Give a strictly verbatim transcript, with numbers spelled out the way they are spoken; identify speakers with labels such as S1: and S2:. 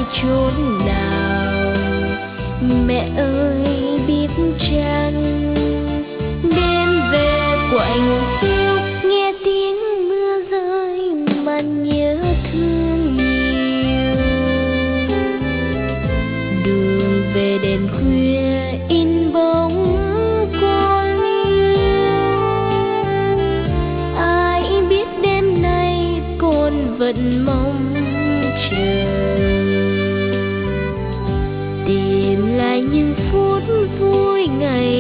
S1: chốn nào. Mẹ ơi biết chăng đêm về quạnh hiu, nghe tiếng mưa rơi mà nhớ thương nhiều. Đường về đèn khuya in bóng con yêu, ai biết đêm nay con vẫn mong chờ tìm lại những phút vui ngày